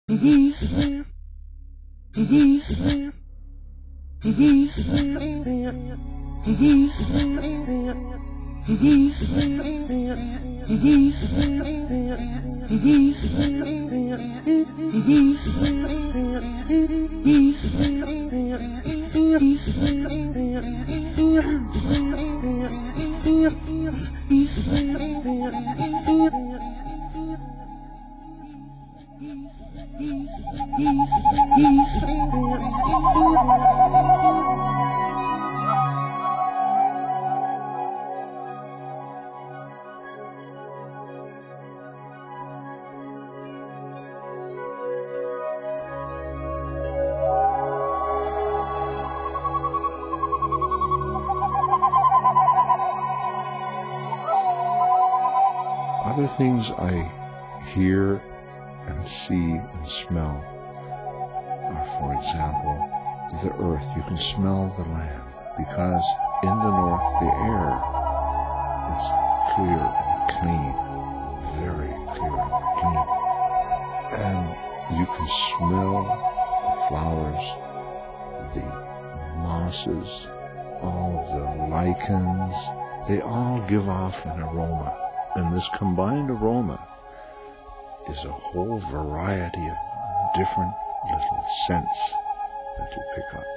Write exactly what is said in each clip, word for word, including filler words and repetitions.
Other things I hear and see and smell are, for example, the earth. You can smell the land because in the north the air is clear and clean, very clear and clean. And you can smell the flowers, the mosses, all of the lichens. They all give off an aroma. And this combined aroma is a whole variety of different little scents that you pick up.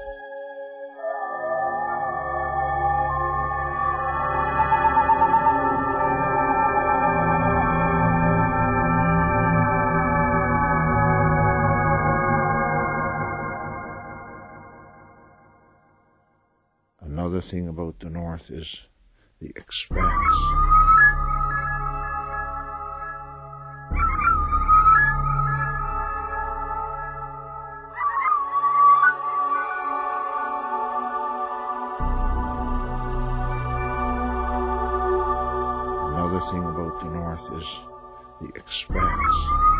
Another thing about the north is the expanse. Another thing about the north is the expanse.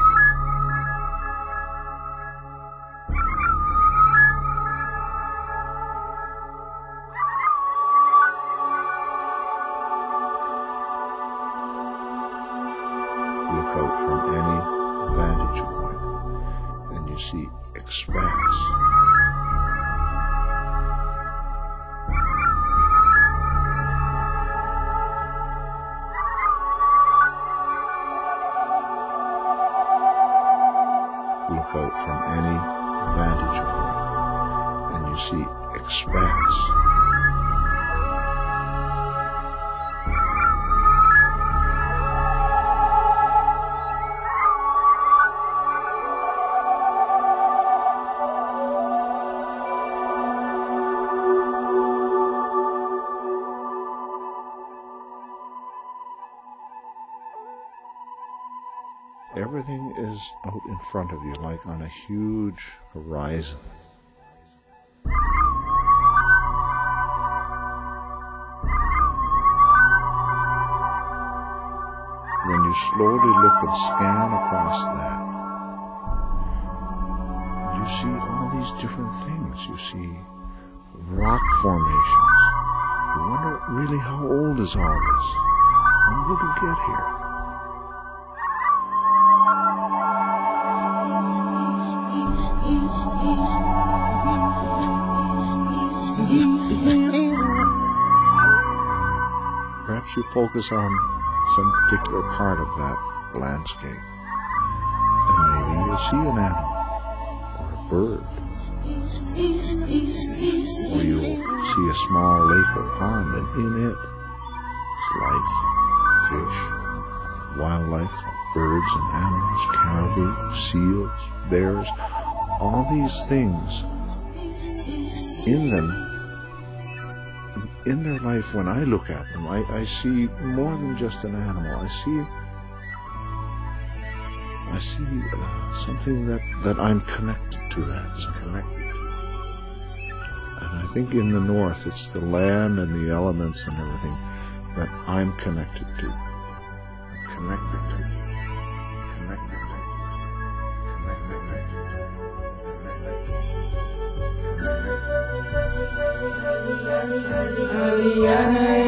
Look out from any vantage point and you see expanse. Look out from any vantage point and you see expanse. Everything is out in front of you, like on a huge horizon. When you slowly look and scan across that, you see all these different things. You see rock formations. You wonder, really, how old is all this? How did we get here? Perhaps you focus on some particular part of that landscape, and maybe you'll see an animal, or a bird, or you'll see a small lake or pond, and in it is life, fish, wildlife, birds and animals, caribou, seals, bears, all these things. In them, in their life, when I look at them, I, I see more than just an animal. I see, I see uh, something that, that I'm connected to. That's connected. And I think in the north, it's the land and the elements and everything that I'm connected to. I'm connected to. Connected to.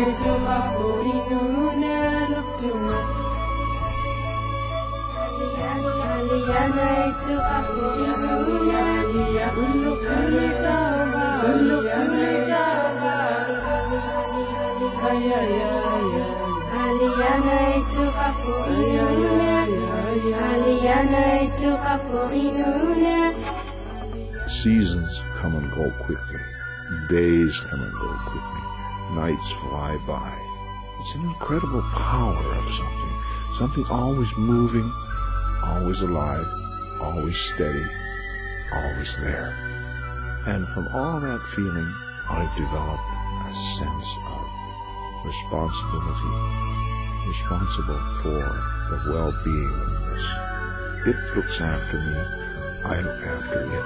Connected to. Seasons come and go quickly. Days come and go quickly. Nights fly by. It's an incredible power of something. Something always moving, always alive, always steady, always there. And from all that feeling, I've developed a sense of responsibility, responsible for the well-being of this. It looks after me. I look after it.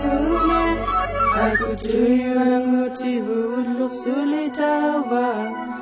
Aku tujuan motivu untuk sulit tahu